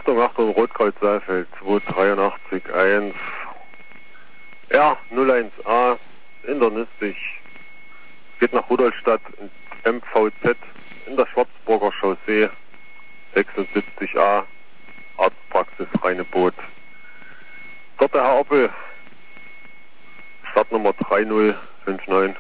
Richtung Achtung Rotkreuz Saalfeld 2881. Ja, 01a, internistig. Geht nach Rudolstadt ins MVZ in der Schwarzburger Chaussee 76a, Arztpraxis Rheineboot. Dort der Herr Oppel, Startnummer 3059.